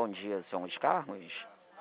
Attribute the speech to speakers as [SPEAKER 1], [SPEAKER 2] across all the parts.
[SPEAKER 1] Bom dia, senhor Luiz Carlos.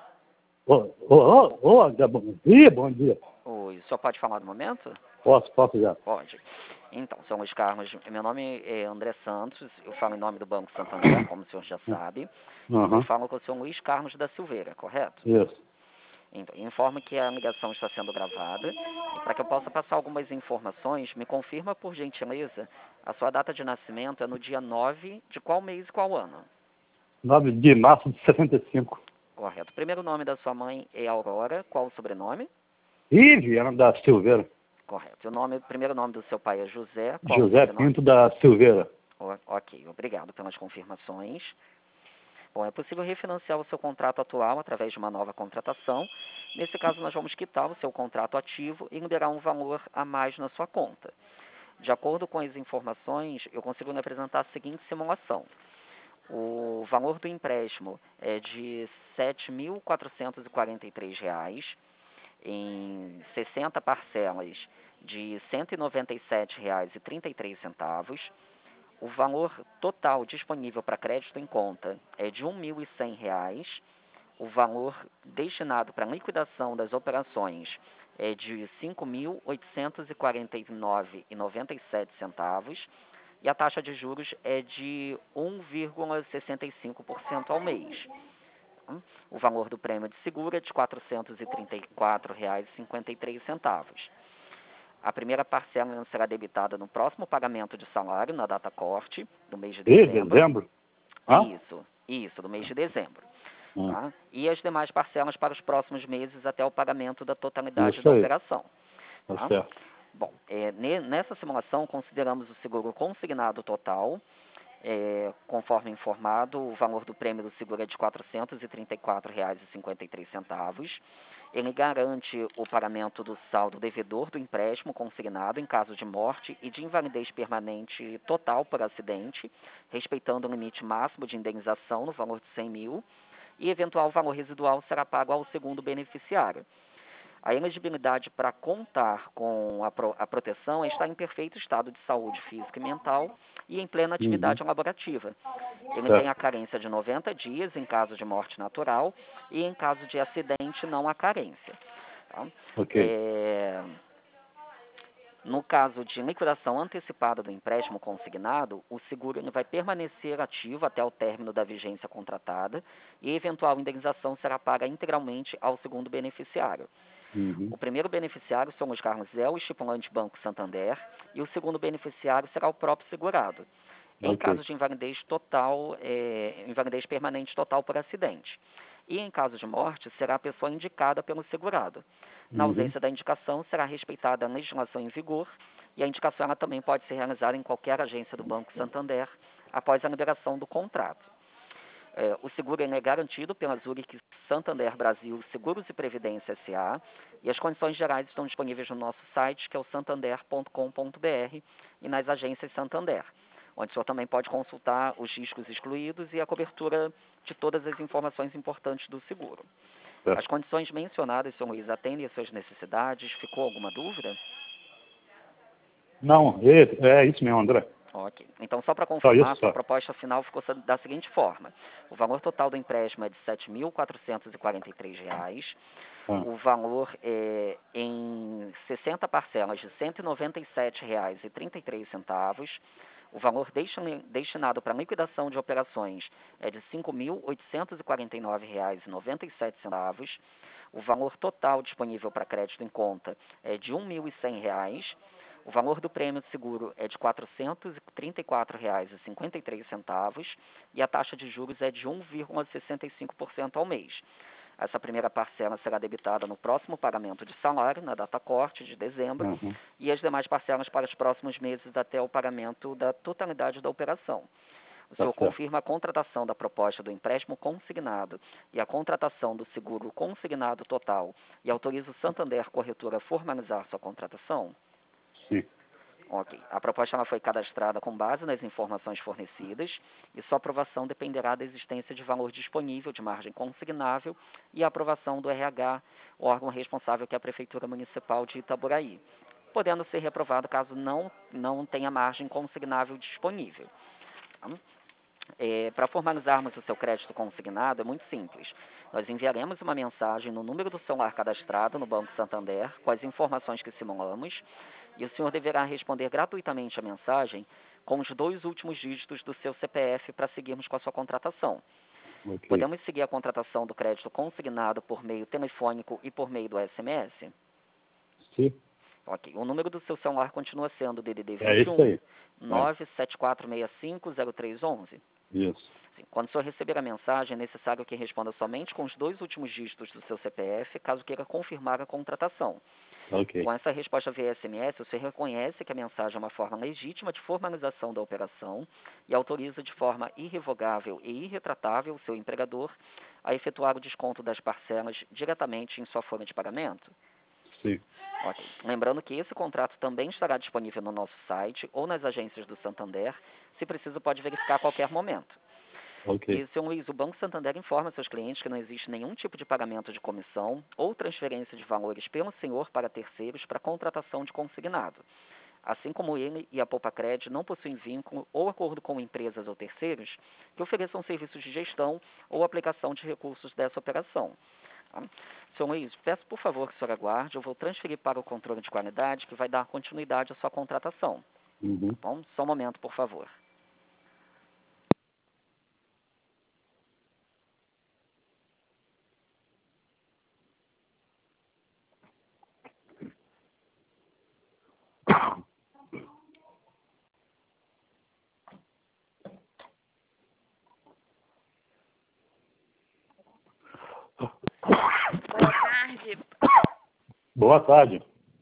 [SPEAKER 2] Bom dia, bom dia.
[SPEAKER 1] Oi, o senhor pode falar no momento?
[SPEAKER 2] Posso já.
[SPEAKER 1] Pode. Então, senhor Luiz Carlos, meu nome é André Santos, eu falo em nome do Banco Santander, como o senhor já sabe. Eu falo com o senhor Luiz Carlos da Silveira, correto?
[SPEAKER 2] Isso.
[SPEAKER 1] Então, informo que a ligação está sendo gravada e para que eu possa passar algumas informações, me confirma, por gentileza, a sua data de nascimento é no dia 9 de qual mês e qual ano?
[SPEAKER 2] 9 de março de 65.
[SPEAKER 1] Correto. O primeiro nome da sua mãe é Aurora, qual o sobrenome?
[SPEAKER 2] Viviana da Silveira.
[SPEAKER 1] Correto. O primeiro nome do seu pai é José, qual o
[SPEAKER 2] José
[SPEAKER 1] sobrenome?
[SPEAKER 2] Pinto da Silveira.
[SPEAKER 1] Ok, obrigado pelas confirmações. Bom, é possível refinanciar o seu contrato atual através de uma nova contratação. Nesse caso, nós vamos quitar o seu contrato ativo e liberar um valor a mais na sua conta. De acordo com as informações, eu consigo lhe apresentar a seguinte simulação. O valor do empréstimo é de R$ 7.443, em 60 parcelas de R$ 197,33. O valor total disponível para crédito em conta é de R$ 1.100. O valor destinado para liquidação das operações é de R$ 5.849,97 e a taxa de juros é de 1,65% ao mês. O valor do prêmio de seguro é de R$ 434,53. A primeira parcela será debitada no próximo pagamento de salário, na data corte, do mês de dezembro.
[SPEAKER 2] Dezembro?
[SPEAKER 1] Isso, do mês de dezembro. Tá? E as demais parcelas para os próximos meses até o pagamento da totalidade da operação.
[SPEAKER 2] Tá certo.
[SPEAKER 1] Bom, nessa simulação consideramos o seguro consignado total. Conforme informado, o valor do prêmio do seguro é de R$ 434,53. Ele garante o pagamento do saldo devedor do empréstimo consignado em caso de morte e de invalidez permanente total por acidente, respeitando o limite máximo de indenização no valor de R$ 100 mil, e eventual valor residual será pago ao segundo beneficiário. A elegibilidade para contar com a proteção está em perfeito estado de saúde física e mental e em plena atividade laborativa. Ele tem a carência de 90 dias em caso de morte natural e em caso de acidente não há carência. Tá? No caso de liquidação antecipada do empréstimo consignado, o seguro vai permanecer ativo até o término da vigência contratada e eventual indenização será paga integralmente ao segundo beneficiário. O primeiro beneficiário, Sr. Luiz Carlos, é o estipulante Banco Santander e o segundo beneficiário será o próprio segurado. Em caso de invalidez total, invalidez permanente total por acidente. E em caso de morte, será a pessoa indicada pelo segurado. Na ausência da indicação, será respeitada a legislação em vigor e a indicação ela também pode ser realizada em qualquer agência do Banco Santander após a liberação do contrato. O seguro é garantido pela Zurich Santander Brasil Seguros e Previdência S.A. e as condições gerais estão disponíveis no nosso site, que é o santander.com.br, e nas agências Santander, onde o senhor também pode consultar os riscos excluídos e a cobertura de todas as informações importantes do seguro. As condições mencionadas, senhor Luiz, atendem às suas necessidades? Ficou alguma dúvida?
[SPEAKER 2] Não, é isso mesmo, André.
[SPEAKER 1] Ok. Então, só para confirmar, sua proposta final ficou da seguinte forma. O valor total do empréstimo é de R$ 7.443. O valor é em 60 parcelas de R$ 197,33. O valor destinado para liquidação de operações é de R$ 5.849,97. O valor total disponível para crédito em conta é de R$ 1.100. O valor do prêmio de seguro é de R$ 434,53 e a taxa de juros é de 1,65% ao mês. Essa primeira parcela será debitada no próximo pagamento de salário, na data corte de dezembro, e as demais parcelas para os próximos meses até o pagamento da totalidade da operação. O senhor confirma a contratação da proposta do empréstimo consignado e a contratação do seguro consignado total e autoriza o Santander Corretora a formalizar sua contratação?
[SPEAKER 2] Sim.
[SPEAKER 1] Ok. A proposta ela foi cadastrada com base nas informações fornecidas e sua aprovação dependerá da existência de valor disponível de margem consignável e a aprovação do RH, o órgão responsável que é a Prefeitura Municipal de Itaboraí, podendo ser reprovado caso não tenha margem consignável disponível. Para formalizarmos o seu crédito consignado é muito simples. Nós enviaremos uma mensagem no número do celular cadastrado no Banco Santander com as informações que simulamos e o senhor deverá responder gratuitamente a mensagem com os 2 últimos dígitos do seu CPF para seguirmos com a sua contratação.
[SPEAKER 2] Ok.
[SPEAKER 1] Podemos seguir a contratação do crédito consignado por meio telefônico e por meio do SMS?
[SPEAKER 2] Sim.
[SPEAKER 1] Ok. O número do seu celular continua sendo DDD
[SPEAKER 2] É isso
[SPEAKER 1] 21
[SPEAKER 2] aí.
[SPEAKER 1] 974650311.
[SPEAKER 2] Isso.
[SPEAKER 1] Sim. Quando o senhor receber a mensagem, é necessário que responda somente com os 2 últimos dígitos do seu CPF, caso queira confirmar a contratação.
[SPEAKER 2] Ok.
[SPEAKER 1] Com essa resposta via SMS, o senhor reconhece que a mensagem é uma forma legítima de formalização da operação e autoriza de forma irrevogável e irretratável o seu empregador a efetuar o desconto das parcelas diretamente em sua folha de pagamento?
[SPEAKER 2] Sim.
[SPEAKER 1] Ok. Lembrando que esse contrato também estará disponível no nosso site ou nas agências do Santander. Se preciso, pode verificar a qualquer momento.
[SPEAKER 2] Ok.
[SPEAKER 1] E, senhor Luiz, o Banco Santander informa seus clientes que não existe nenhum tipo de pagamento de comissão ou transferência de valores pelo senhor para terceiros para contratação de consignado. Assim como ele e a Poupacred não possuem vínculo ou acordo com empresas ou terceiros que ofereçam serviços de gestão ou aplicação de recursos dessa operação. Tá? Senhor Luiz, peço por favor que o senhor aguarde, eu vou transferir para o controle de qualidade que vai dar continuidade à sua contratação.
[SPEAKER 2] Uhum.
[SPEAKER 1] Tá bom? Só um momento, por favor.
[SPEAKER 3] Boa tarde.
[SPEAKER 2] Boa tarde.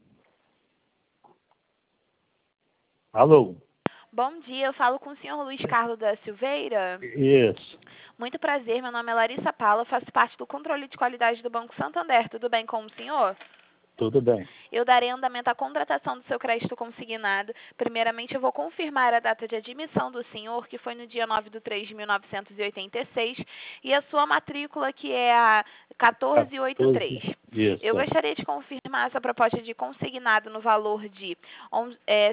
[SPEAKER 2] Alô?
[SPEAKER 3] Bom dia, eu falo com o senhor Luiz Carlos da Silveira.
[SPEAKER 2] Isso.
[SPEAKER 3] Muito prazer, meu nome é Larissa Paula, faço parte do controle de qualidade do Banco Santander. Tudo bem com o senhor?
[SPEAKER 2] Tudo bem.
[SPEAKER 3] Eu darei andamento à contratação do seu crédito consignado. Primeiramente, eu vou confirmar a data de admissão do senhor, que foi no dia 9/3/1986, e a sua matrícula, que é a 1483.
[SPEAKER 2] Isso.
[SPEAKER 3] Eu gostaria de confirmar essa proposta de consignado no valor de R$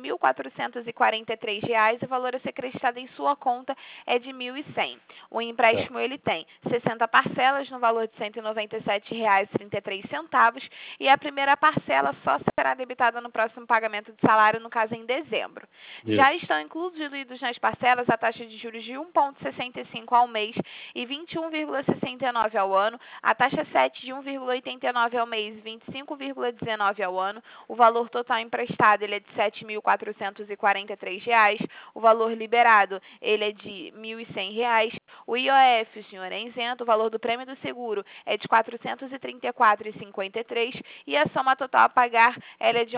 [SPEAKER 3] 7.443 e o valor a ser acreditado em sua conta é de R$ 1.100. O empréstimo ele tem 60 parcelas no valor de R$ 197,33 e a primeira parcela só será debitada no próximo pagamento de salário, no caso em dezembro.
[SPEAKER 2] Isso.
[SPEAKER 3] Já estão incluídos nas parcelas a taxa de juros de 1,65 ao mês e 21,69 ao ano, a taxa 7 de 1,89 ao mês e 25,19 ao ano, o valor total emprestado ele é de R$ 7.443, o valor liberado ele é de R$ 1.100, o IOF, o senhor é isento, o valor do prêmio do seguro é de R$ 434,53 e a soma total a pagar ela é de R$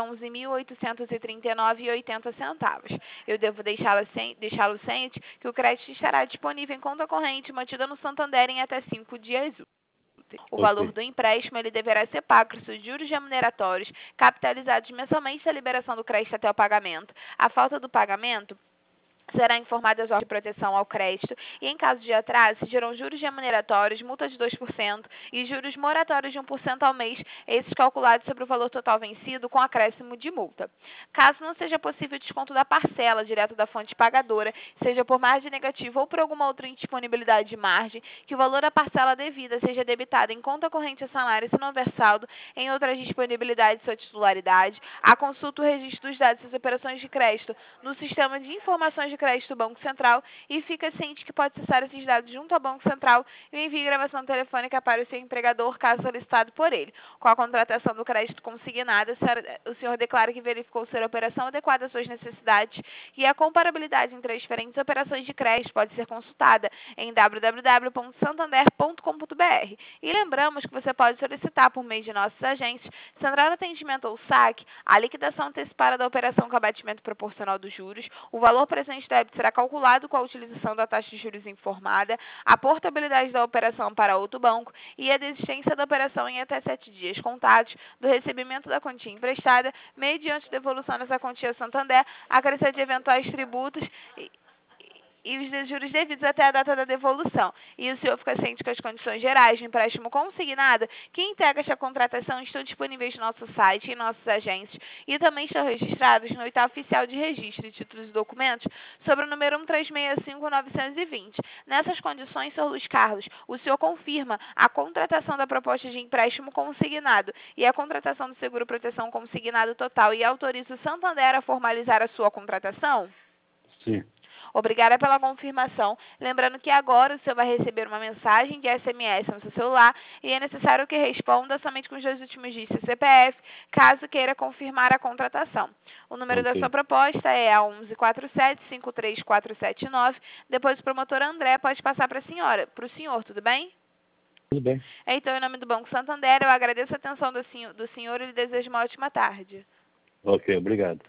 [SPEAKER 3] 11.839,80. Eu devo deixá-lo ciente que o crédito estará disponível em conta corrente mantida no Santander em até 5 dias úteis. O valor do empréstimo ele deverá ser pago com seus juros remuneratórios, capitalizados mensalmente da liberação do crédito até o pagamento. A falta do pagamento será informada às órgãos de proteção ao crédito e, em caso de atraso, se geram juros remuneratórios, multa de 2% e juros moratórios de 1% ao mês, esses calculados sobre o valor total vencido com acréscimo de multa. Caso não seja possível o desconto da parcela direto da fonte pagadora, seja por margem negativa ou por alguma outra indisponibilidade de margem, que o valor da parcela devida seja debitado em conta corrente a salário se não houver saldo em outras disponibilidades de sua titularidade, a consulta o registro dos dados das operações de crédito no sistema de informações de crédito do Banco Central e fica ciente que pode acessar esses dados junto ao Banco Central e envie gravação telefônica para o seu empregador, caso solicitado por ele. Com a contratação do crédito consignado, o senhor declara que verificou ser a operação adequada às suas necessidades e a comparabilidade entre as diferentes operações de crédito pode ser consultada em www.santander.com.br. E lembramos que você pode solicitar por meio de nossas agências, Central de Atendimento ou SAC, a liquidação antecipada da operação com abatimento proporcional dos juros, o valor presente débito será calculado com a utilização da taxa de juros informada, a portabilidade da operação para outro banco e a desistência da operação em até 7 dias contados do recebimento da quantia emprestada, mediante devolução dessa quantia a Santander, a crescer de eventuais tributos e os juros devidos até a data da devolução. E o senhor fica ciente que as condições gerais de empréstimo consignado que integra esta contratação estão disponíveis no nosso site e em nossos agentes e também estão registrados no Oitavo Oficial de Registro de Títulos e Documentos sobre o número 1365920. Nessas condições, senhor Luiz Carlos, o senhor confirma a contratação da proposta de empréstimo consignado e a contratação do seguro proteção consignado total e autoriza o Santander a formalizar a sua contratação?
[SPEAKER 2] Sim.
[SPEAKER 3] Obrigada pela confirmação. Lembrando que agora o senhor vai receber uma mensagem de SMS no seu celular e é necessário que responda somente com os 2 últimos dígitos do CPF, caso queira confirmar a contratação. O número da sua proposta é a 1147-53479. Depois o promotor André pode passar para o senhor, tudo bem?
[SPEAKER 2] Tudo bem.
[SPEAKER 3] Então, em nome do Banco Santander, eu agradeço a atenção do senhor e lhe desejo uma ótima tarde.
[SPEAKER 2] Ok, obrigado.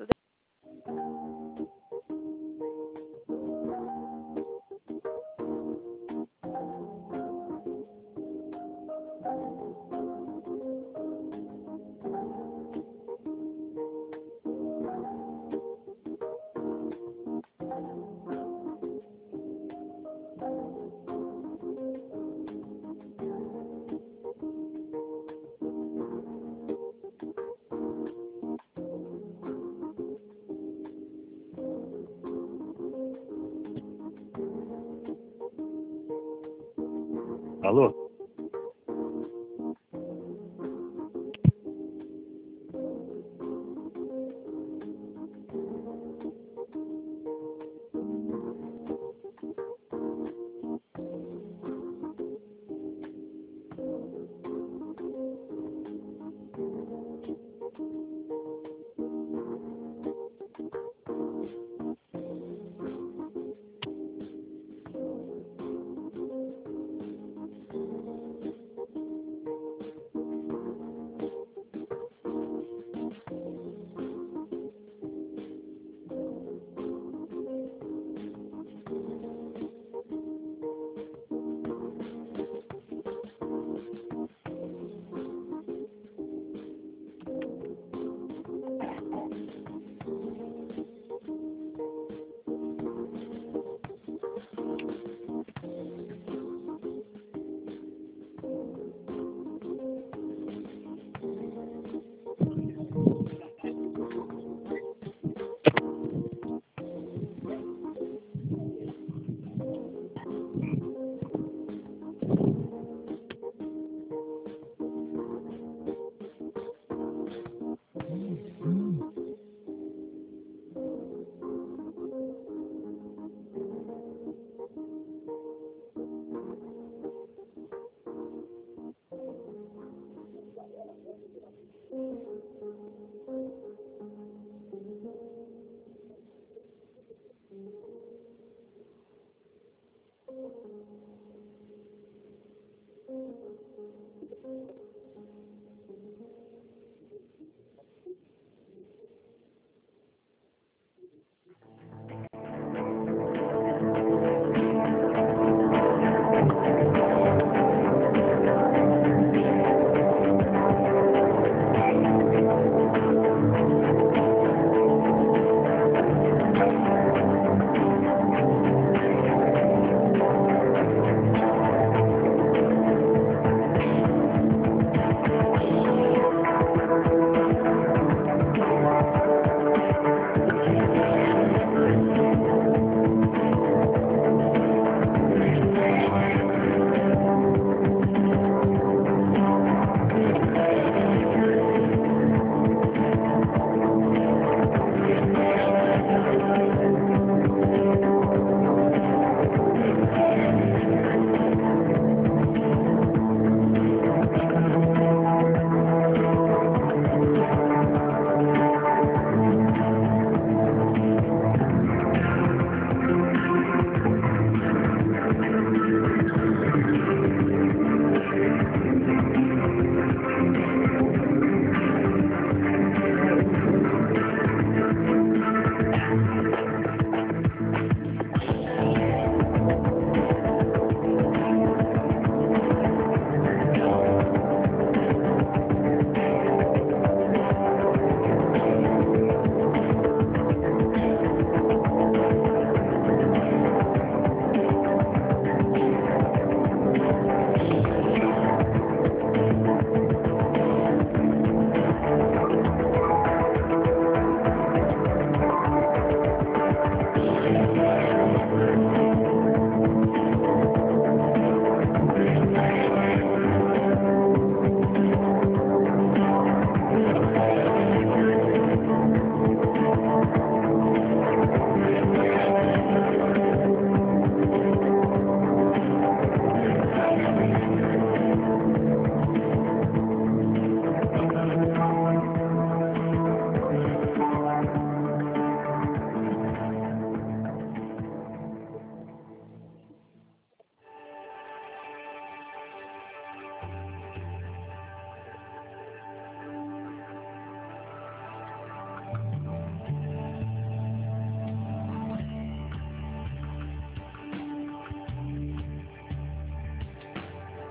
[SPEAKER 2] Alô?